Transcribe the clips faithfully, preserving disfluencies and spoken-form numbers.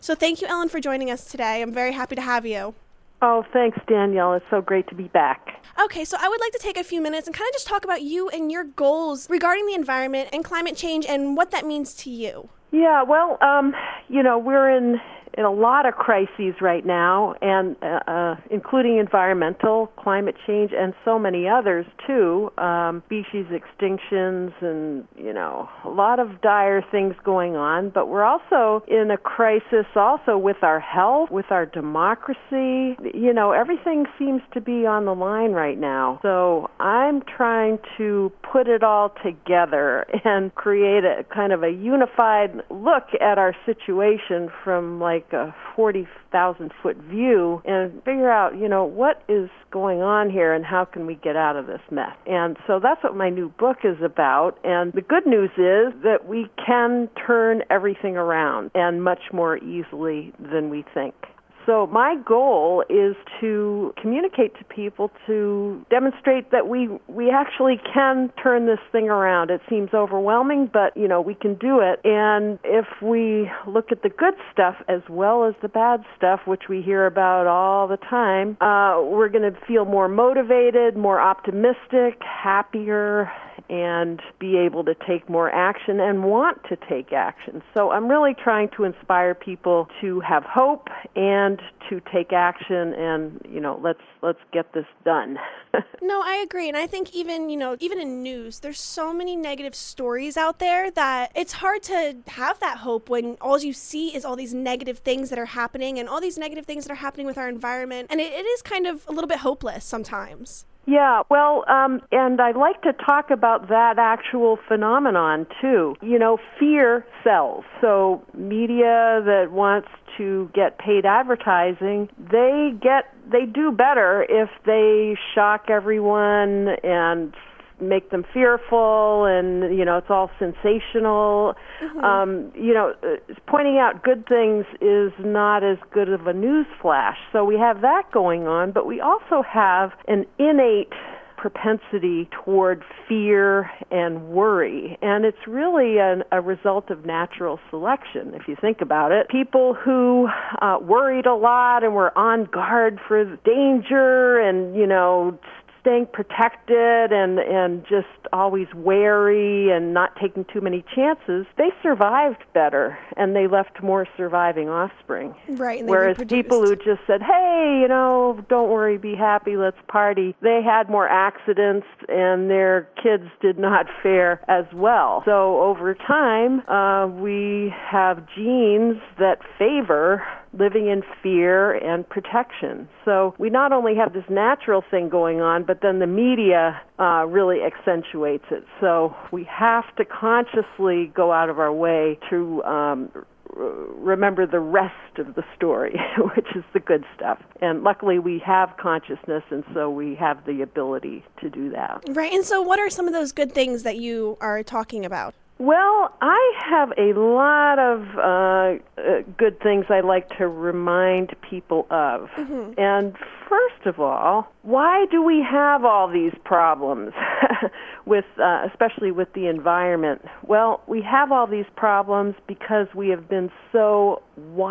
So thank you, Ellen, for joining us today. I'm very happy to have you. Oh, thanks, Danielle. It's so great to be back. Okay, so I would like to take a few minutes and kind of just talk about you and your goals regarding the environment and climate change and what that means to you. Yeah, well, um, you know, we're in in a lot of crises right now, and uh, uh, including environmental, climate change, and so many others too. Um, species extinctions, and you know, a lot of dire things going on. But we're also in a crisis, also with our health, with our democracy. You know, everything seems to be on the line right now. So I'm trying to put it all together and create a kind of a unified look at our situation from like a forty thousand foot view and figure out, you know, what is going on here and how can we get out of this mess. And so that's what my new book is about. And the good news is that we can turn everything around, and much more easily than we think. So my goal is to communicate to people, to demonstrate that we we actually can turn this thing around. It seems overwhelming, but, you know, we can do it. And if we look at the good stuff as well as the bad stuff, which we hear about all the time, uh, we're going to feel more motivated, more optimistic, happier, and be able to take more action and want to take action. So I'm really trying to inspire people to have hope and to take action, and, you know, let's let's get this done. No, I agree. And I think even, you know, even in news, there's so many negative stories out there that it's hard to have that hope when all you see is all these negative things that are happening and all these negative things that are happening with our environment. And it, it is kind of a little bit hopeless sometimes. Yeah, well, um, and I'd like to talk about that actual phenomenon, too. You know, fear sells. So media that wants to get paid advertising, they get they do better if they shock everyone and make them fearful, and, you know, it's all sensational. Mm-hmm. Um, you know, pointing out good things is not as good of a news flash. So we have that going on, but we also have an innate propensity toward fear and worry. And it's really an, a result of natural selection, if you think about it. People who uh, worried a lot and were on guard for danger and, you know, staying protected and, and just always wary and not taking too many chances, they survived better and they left more surviving offspring. Right. And they Whereas reproduced. People who just said, hey, you know, don't worry, be happy, let's party, they had more accidents and their kids did not fare as well. So over time, uh, we have genes that favor living in fear and protection. So we not only have this natural thing going on, but then the media uh, really accentuates it. So we have to consciously go out of our way to um, r- remember the rest of the story, which is the good stuff. And luckily we have consciousness, and so we have the ability to do that. Right. And so what are some of those good things that you are talking about? Well, I have a lot of uh, uh, good things I like to remind people of. Mm-hmm. And first of all, why do we have all these problems, with, uh, especially with the environment? Well, we have all these problems because we have been so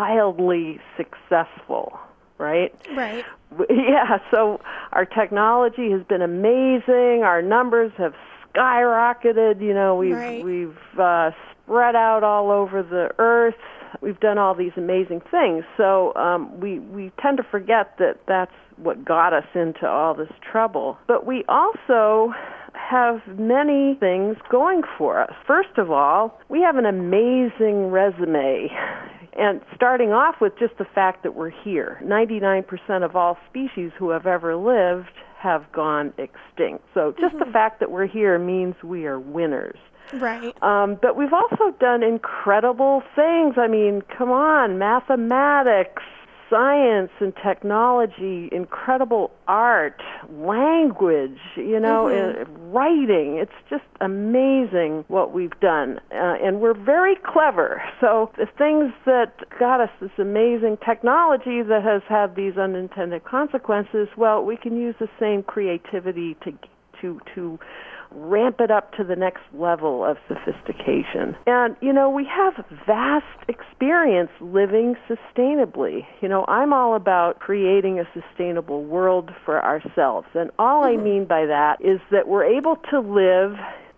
wildly successful. Right? Right. Yeah, so our technology has been amazing. Our numbers have skyrocketed. You know, we've right. we've uh, spread out all over the earth. We've done all these amazing things. So um, we we tend to forget that that's what got us into all this trouble. But we also have many things going for us. First of all, we have an amazing resume. And starting off with just the fact that we're here. ninety-nine percent of all species who have ever lived have gone extinct. So just mm-hmm. the fact that we're here means we are winners. Right. Um, but we've also done incredible things. I mean, come on, mathematics, science and technology, incredible art, language, you know, mm-hmm. uh, writing. It's just amazing what we've done. Uh, and we're very clever. So the things that got us this amazing technology that has had these unintended consequences, well, we can use the same creativity to to to ramp it up to the next level of sophistication. And, you know, we have vast experience living sustainably. You know, I'm all about creating a sustainable world for ourselves. And all I mean by that is that we're able to live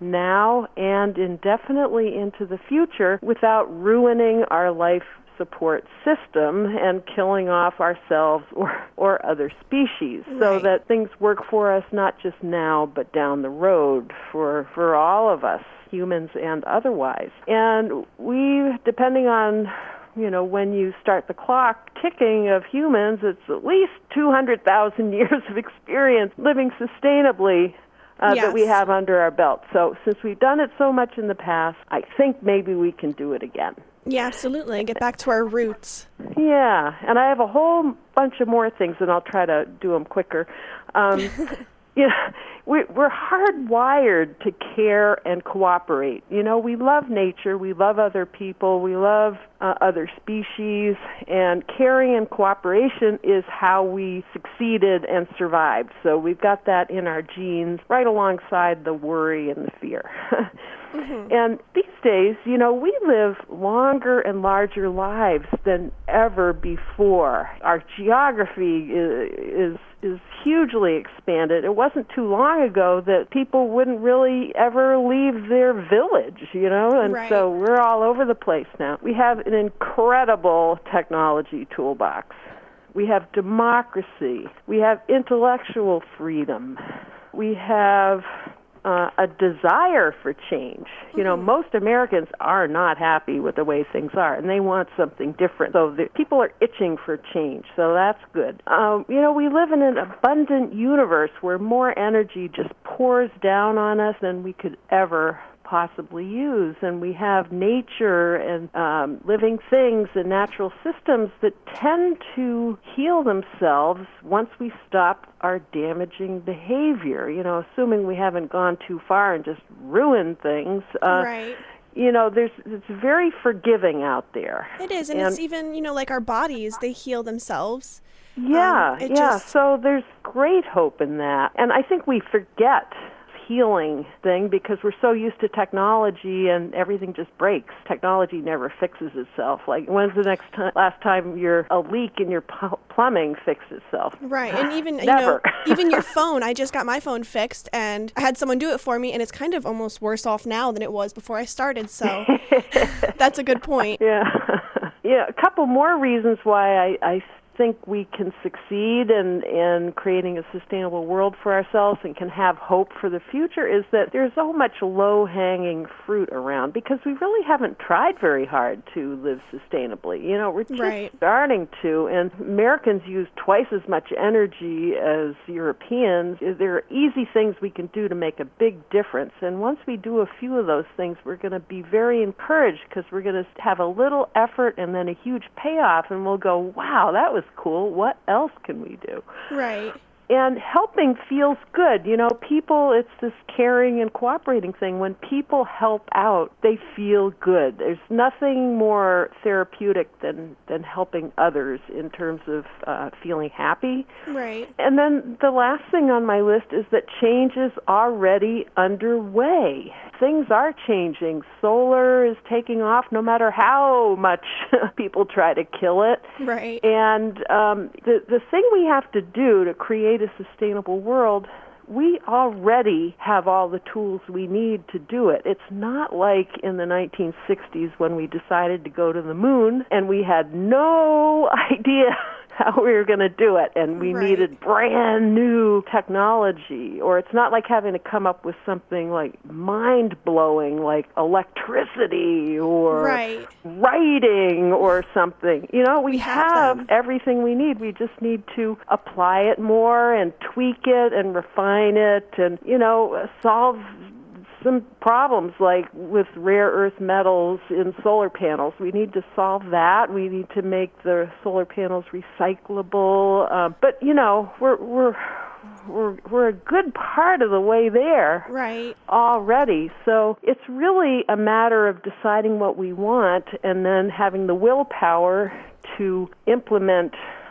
now and indefinitely into the future without ruining our life support system and killing off ourselves or, or other species, right, so that things work for us not just now but down the road for, for all of us, humans and otherwise. And we, depending on, you know, when you start the clock ticking of humans, it's at least two hundred thousand years of experience living sustainably Uh, yes. that we have under our belt. So since we've done it so much in the past, I think maybe we can do it again. Yeah, absolutely. Get back to our roots. Yeah, and I have a whole bunch of more things, and I'll try to do them quicker. Um, you know, we, we're hardwired to care and cooperate. You know, we love nature, we love other people, we love uh, other species, and caring and cooperation is how we succeeded and survived. So we've got that in our genes right alongside the worry and the fear. Mm-hmm. And these days, you know, we live longer and larger lives than ever before. Our geography is, is is hugely expanded. It wasn't too long ago that people wouldn't really ever leave their village, you know, and right. so we're all over the place now. We have an incredible technology toolbox. We have democracy. We have intellectual freedom. We have Uh, a desire for change. You know, most Americans are not happy with the way things are, and they want something different. So the, people are itching for change, so that's good. Um, you know, we live in an abundant universe where more energy just pours down on us than we could ever possibly use, and we have nature and um, living things and natural systems that tend to heal themselves once we stop our damaging behavior, you know, assuming we haven't gone too far and just ruined things. Uh, right. You know, there's it's very forgiving out there. It is, and, and it's even, you know, like our bodies, they heal themselves. Yeah, um, it yeah, just... so there's great hope in that. And I think we forget healing thing because we're so used to technology and everything just breaks. Technology never fixes itself. Like, when's the next time, last time your a leak in your pl- plumbing fixed itself? Right, and even you Never. know, even your phone. I just got my phone fixed, and I had someone do it for me, and it's kind of almost worse off now than it was before I started. So that's a good point. Yeah, yeah. A couple more reasons why I. I think we can succeed in, in creating a sustainable world for ourselves and can have hope for the future is that there's so much low-hanging fruit around because we really haven't tried very hard to live sustainably. You know, we're just right. starting to, and Americans use twice as much energy as Europeans. There are easy things we can do to make a big difference, and once we do a few of those things, we're going to be very encouraged because we're going to have a little effort and then a huge payoff, and we'll go, wow, that was cool. What else can we do? Right. And helping feels good. You know, people, it's this caring and cooperating thing. When people help out, they feel good. There's nothing more therapeutic than, than helping others in terms of uh, feeling happy. Right. And then the last thing on my list is that change is already underway. Things are changing. Solar is taking off no matter how much people try to kill it. Right. And um, the, the thing we have to do to create a sustainable world, we already have all the tools we need to do it. It's not like in the nineteen sixties when we decided to go to the moon and we had no idea how we were going to do it, and we right. needed brand new technology. Or it's not like having to come up with something like mind-blowing, like electricity or right. writing or something. You know, we, we have, have everything we need. We just need to apply it more and tweak it and refine it and, you know, solve some problems like with rare earth metals in solar panels. We need to solve that. We need to make the solar panels recyclable. Uh, but you know, we're we're we're we're a good part of the way there, right, already. So it's really a matter of deciding what we want and then having the willpower to implement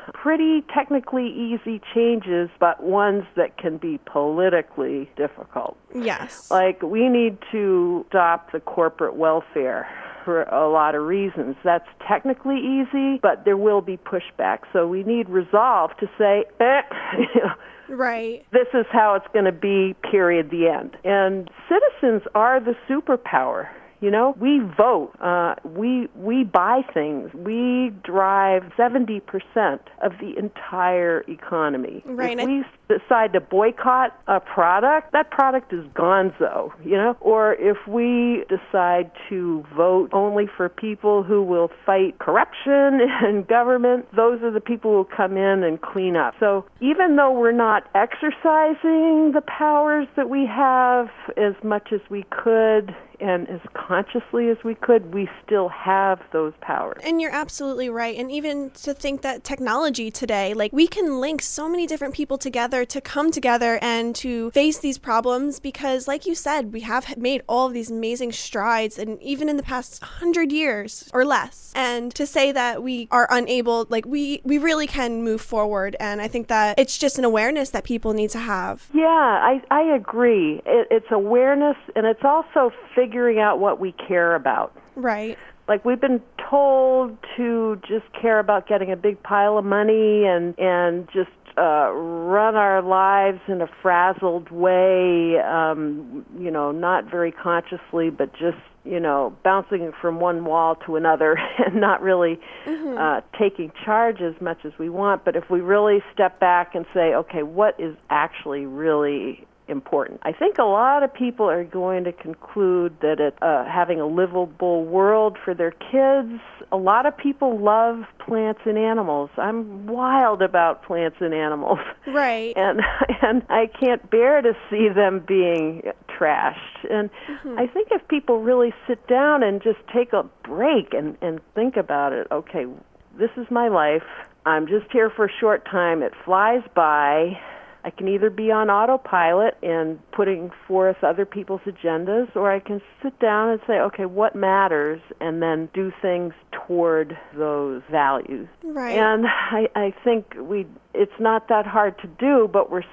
pretty technically easy changes, but ones that can be politically difficult. Yes. Like, we need to stop the corporate welfare for a lot of reasons. That's technically easy, but there will be pushback. So we need resolve to say, eh, you know, right. This is how it's going to be, period, the end. And citizens are the superpower. You know, we vote, uh, we we buy things, we drive seventy percent of the entire economy. Right. If we decide to boycott a product, that product is gonzo, you know? Or if we decide to vote only for people who will fight corruption in government, those are the people who will come in and clean up. So even though we're not exercising the powers that we have as much as we could, and as consciously as we could, we still have those powers. And you're absolutely right. And even to think that technology today, like, we can link so many different people together to come together and to face these problems because, like you said, we have made all of these amazing strides, and even in the past hundred years or less. And to say that we are unable, like, we, we really can move forward. And I think that it's just an awareness that people need to have. Yeah, I, I agree. It, it's awareness, and it's also figuring figuring out what we care about. Right. Like, we've been told to just care about getting a big pile of money and, and just uh, run our lives in a frazzled way, um, you know, not very consciously, but just, you know, bouncing from one wall to another and not really mm-hmm. uh, taking charge as much as we want. But if we really step back and say, okay, what is actually really important? I think a lot of people are going to conclude that it, uh, having a livable world for their kids, a lot of people love plants and animals. I'm wild about plants and animals. Right. And and I can't bear to see them being trashed. And mm-hmm. I think if people really sit down and just take a break and, and think about it, okay, this is my life. I'm just here for a short time. It flies by. I can either be on autopilot and putting forth other people's agendas, or I can sit down and say, okay, what matters, and then do things toward those values. Right. And I, I think we it's not that hard to do, but we're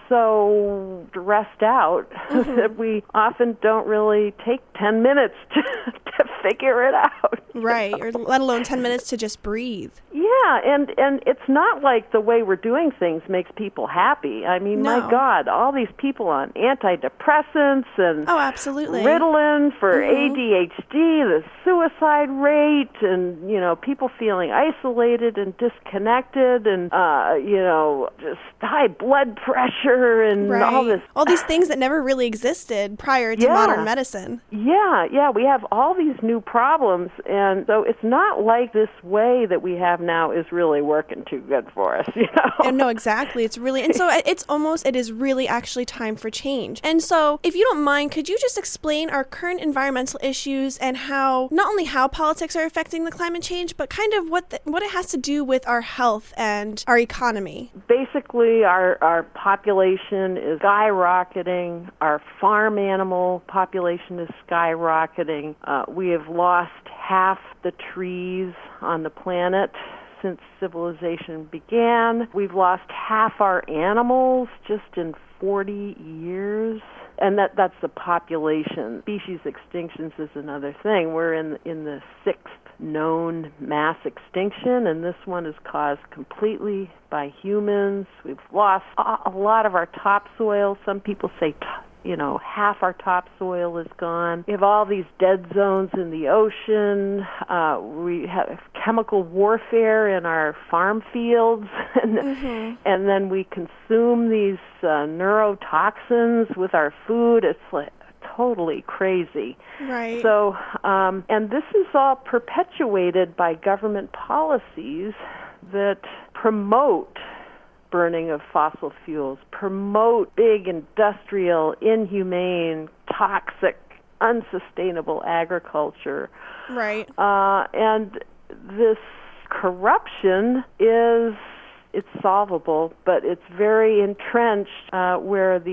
so stressed out mm-hmm. that we often don't really take ten minutes to, to figure it out. Right, know? Or let alone ten minutes to just breathe. Yeah, and, and it's not like the way we're doing things makes people happy. I mean, no. my God, all these people on antidepressants and oh, absolutely. Ritalin for mm-hmm. A D H D, the suicide rate, and, you know, people feeling isolated and disconnected and, uh, you know, just high blood pressure and right. all this. All these things that never really existed prior to yeah. modern medicine. Yeah, yeah, we have all these new problems, and so it's not like this way that we have now is really working too good for us, you know? And no, exactly. It's really, and so it's almost, it is really actually time for change. And so, if you don't mind, could you just explain our current environmental issues and how, not only how politics are affecting the climate change, but kind of what the, what it has to do with our health and our economy? Basically, our, our population is skyrocketing. Our farm animal population is skyrocketing. Uh, we have lost half the trees on the planet since civilization began. We've lost half our animals just in forty years. And that that's the population. Species extinctions is another thing. We're in in the sixth known mass extinction, and this one is caused completely by humans. We've lost a, a lot of our topsoil. Some people say, t- you know, half our topsoil is gone. We have all these dead zones in the ocean. Uh, we have chemical warfare in our farm fields, and, mm-hmm. and then we consume these uh, neurotoxins with our food. It's like totally crazy. Right. So, um, and this is all perpetuated by government policies that promote burning of fossil fuels, promote big industrial, inhumane, toxic, unsustainable agriculture. Right. Uh, and this corruption is, it's solvable, but it's very entrenched uh, where these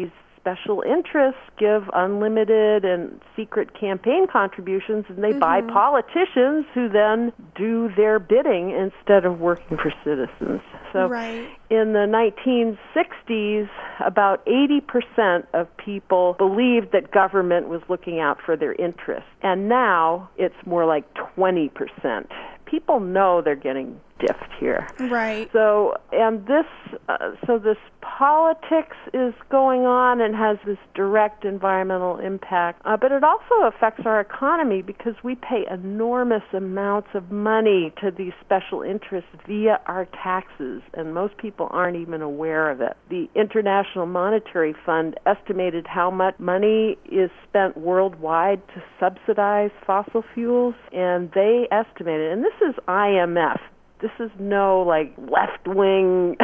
special interests give unlimited and secret campaign contributions, and they mm-hmm. buy politicians who then do their bidding instead of working for citizens. So right. in the nineteen sixties, about eighty percent of people believed that government was looking out for their interests. And now it's more like twenty percent. People know they're getting diffed here. Right. So, and this, uh, so this politics is going on and has this direct environmental impact, uh, but it also affects our economy because we pay enormous amounts of money to these special interests via our taxes, and most people aren't even aware of it. The International Monetary Fund estimated how much money is spent worldwide to subsidize fossil fuels, and they estimated, and this is I M F, this is no, like, left-wing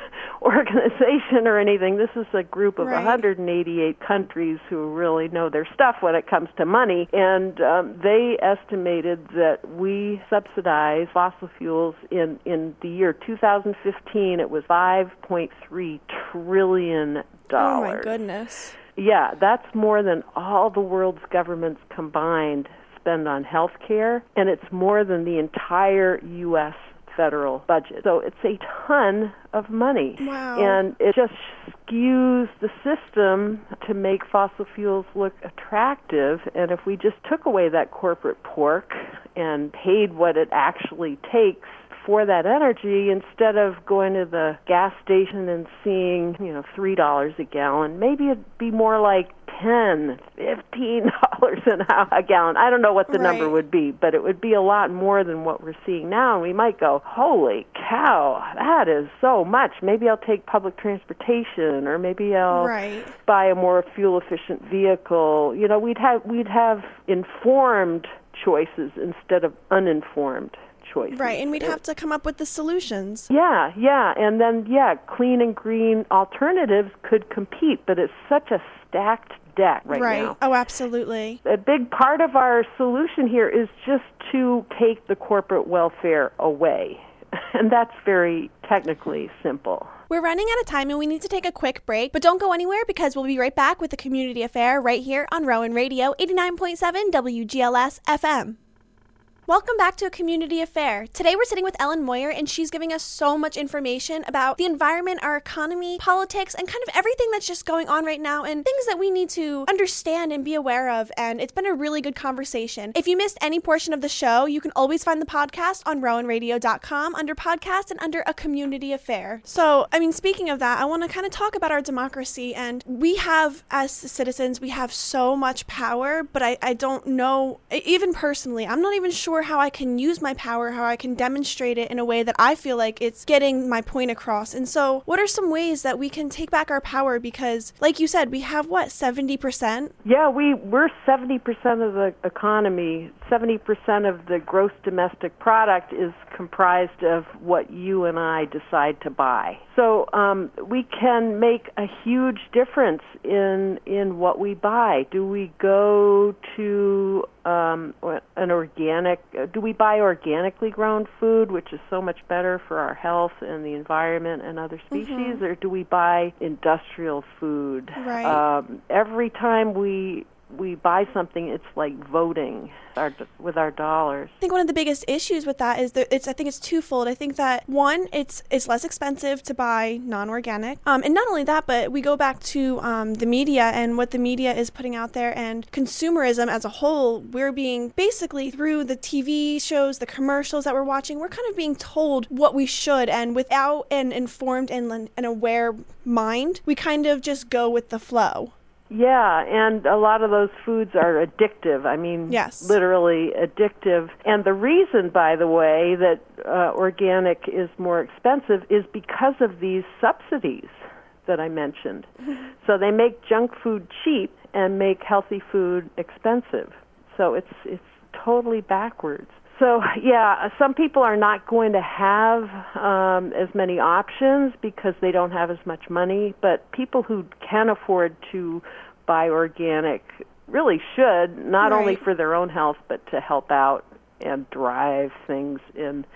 organization or anything. This is a group of right. one hundred eighty-eight countries who really know their stuff when it comes to money. And um, they estimated that we subsidize fossil fuels in, in the year two thousand fifteen. It was five point three trillion dollars. Oh, my goodness. Yeah, that's more than all the world's governments combined spend on health care, and it's more than the entire U S federal budget. So it's a ton of money. Wow. And it just skews the system to make fossil fuels look attractive. And if we just took away that corporate pork and paid what it actually takes for that energy, instead of going to the gas station and seeing, you know, three dollars a gallon, maybe it'd be more like ten, fifteen dollars a gallon. I don't know what the right. number would be, but it would be a lot more than what we're seeing now. And we might go, holy cow, that is so much. Maybe I'll take public transportation, or maybe I'll right. buy a more fuel-efficient vehicle. You know, we'd have we'd have informed choices instead of uninformed choices. Right, and we'd have to come up with the solutions. Yeah, yeah, and then, yeah, clean and green alternatives could compete, but it's such a stacked deck right, right. now. Oh, absolutely. A big part of our solution here is just to take the corporate welfare away, and that's very technically simple. We're running out of time and we need to take a quick break, but don't go anywhere because we'll be right back with the Community Affair right here on Rowan Radio eighty-nine point seven W G L S F M. Welcome back to A Community Affair. Today we're sitting with Ellen Moyer, and she's giving us so much information about the environment, our economy, politics, and kind of everything that's just going on right now and things that we need to understand and be aware of, and it's been a really good conversation. If you missed any portion of the show, you can always find the podcast on rowan radio dot com under podcast and under A Community Affair. So, I mean, speaking of that, I want to kind of talk about our democracy, and we have, as citizens, we have so much power, but I, I don't know, even personally, I'm not even sure how I can use my power, how I can demonstrate it in a way that I feel like it's getting my point across. And so what are some ways that we can take back our power? Because like you said, we have what, seventy percent? Yeah, we, we're seventy percent of the economy. seventy percent of the gross domestic product is comprised of what you and I decide to buy. So um, we can make a huge difference in in what we buy. Do we go to um, an organic, do we buy organically grown food, which is so much better for our health and the environment and other species, mm-hmm. or do we buy industrial food? Right. Um, every time we we buy something, it's like voting our, with our dollars. I think one of the biggest issues with that is that it's, I think it's twofold. I think that one, it's it's less expensive to buy non-organic. Um, and not only that, but we go back to um, the media and what the media is putting out there, and consumerism as a whole. We're being basically, through the T V shows, the commercials that we're watching, we're kind of being told what we should, and without an informed and an aware mind, we kind of just go with the flow. Yeah, and a lot of those foods are addictive. I mean, yes. literally addictive. And the reason, by the way, that uh, organic is more expensive is because of these subsidies that I mentioned. Mm-hmm. So they make junk food cheap and make healthy food expensive. So it's it's totally backwards. So, yeah, some people are not going to have um, as many options because they don't have as much money, but people who can afford to buy organic really should, not right. only for their own health, but to help out and drive things in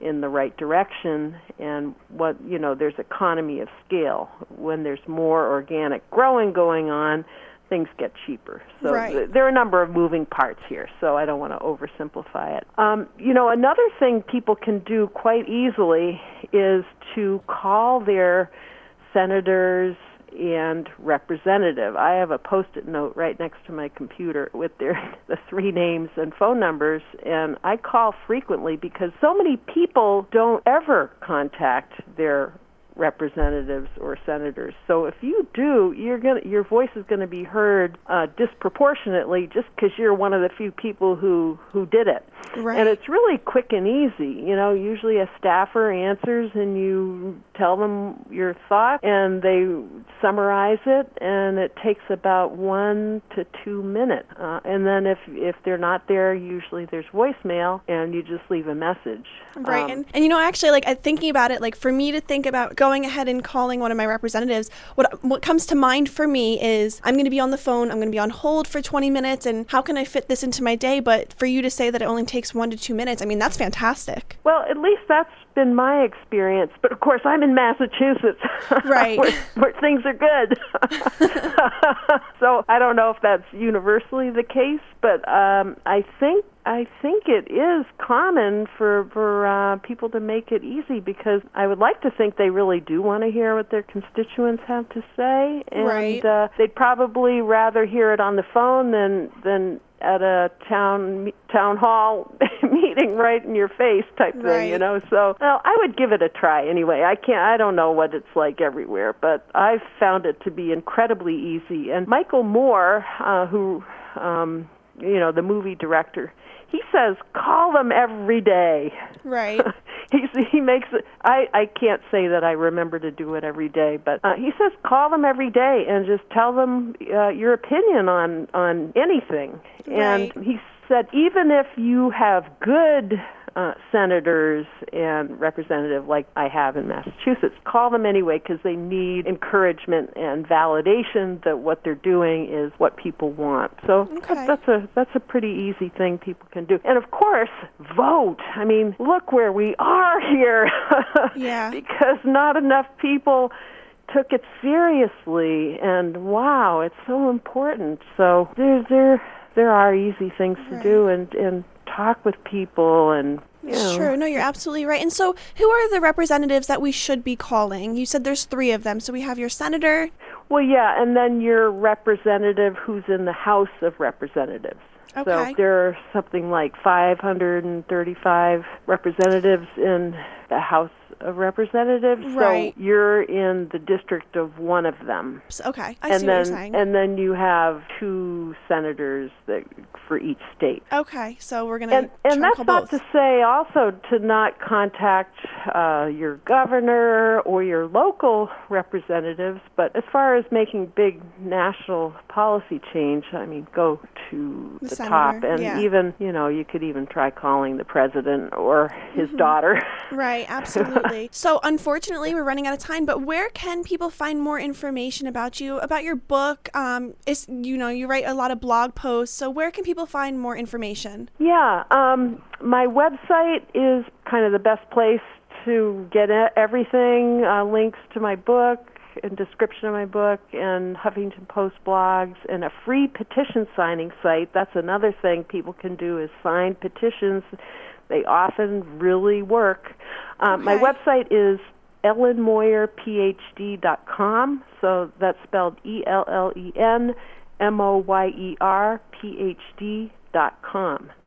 in the right direction, and what, you know, there's economy of scale. When there's more organic growing going on, things get cheaper. So right. th- there are a number of moving parts here, so I don't want to oversimplify it. Um, you know, another thing people can do quite easily is to call their senators and representative. I have a Post-it note right next to my computer with their the three names and phone numbers, and I call frequently because so many people don't ever contact their representatives or senators. So if you do, you're gonna your voice is going to be heard uh, disproportionately just because you're one of the few people who who did it. Right. And it's really quick and easy. You know, usually a staffer answers and you tell them your thought and they summarize it, and it takes about one to two minutes. Uh, and then if if they're not there, usually there's voicemail, and you just leave a message. Right. Um, and, and, you know, actually, like, I'm thinking about it, like, for me to think about going ahead and calling one of my representatives, what what comes to mind for me is I'm going to be on the phone, I'm going to be on hold for twenty minutes, and how can I fit this into my day? But for you to say that it only takes one to two minutes, I mean, that's fantastic. Well, at least that's been my experience. But, of course, I'm in Massachusetts, right. where, where things are good. So I don't know if that's universally the case, but um, I think I think it is common for, for uh, people to make it easy, because I would like to think they really do want to hear what their constituents have to say, and right. uh, they'd probably rather hear it on the phone than than at a town town hall meeting right in your face type thing, right. you know. So, well, I would give it a try anyway. I can't. I don't know what it's like everywhere, but I've found it to be incredibly easy. And Michael Moore, uh, who, um, you know, the movie director, he says call them every day. Right. He's, he makes it. I, I can't say that I remember to do it every day, but uh, he says call them every day and just tell them uh, your opinion on on anything. Right. And he said even if you have good uh, senators and representatives like I have in Massachusetts, call them anyway, because they need encouragement and validation that what they're doing is what people want. So okay. that's a that's a pretty easy thing people can do. And of course, vote. I mean, look where we are here. Yeah. Because not enough people took it seriously, and wow, it's so important. So there there there are easy things to right. do, and and talk with people, and you It's know. true. No, you're absolutely right. And so who are the representatives that we should be calling? You said there's three of them. So we have your senator. Well, yeah, and then your representative who's in the House of Representatives. Okay. So there are something like five hundred thirty-five representatives in the House of Representatives. Right. So you're in the district of one of them. So, okay. I and see then, what you're saying. And then you have two senators that, for each state. Okay. So we're going to And, and that's call not both. to say also to not contact uh, your governor or your local representatives, but as far as making big national policy change, I mean, go to The the, senator, top. And yeah. even, you know, you could even try calling the president or his Mm-hmm. daughter. Right, absolutely. So unfortunately, we're running out of time, but where can people find more information about you, about your book? Um, is, you know, you write a lot of blog posts, so where can people find more information? Yeah, um, my website is kind of the best place to get e- everything, uh, links to my book and description of my book and Huffington Post blogs and a free petition signing site. That's another thing people can do is sign petitions. They often really work. Um, My Okay. website is ellen moyer p h d dot com, so that's spelled E L L E N M O Y E R P H D dot com.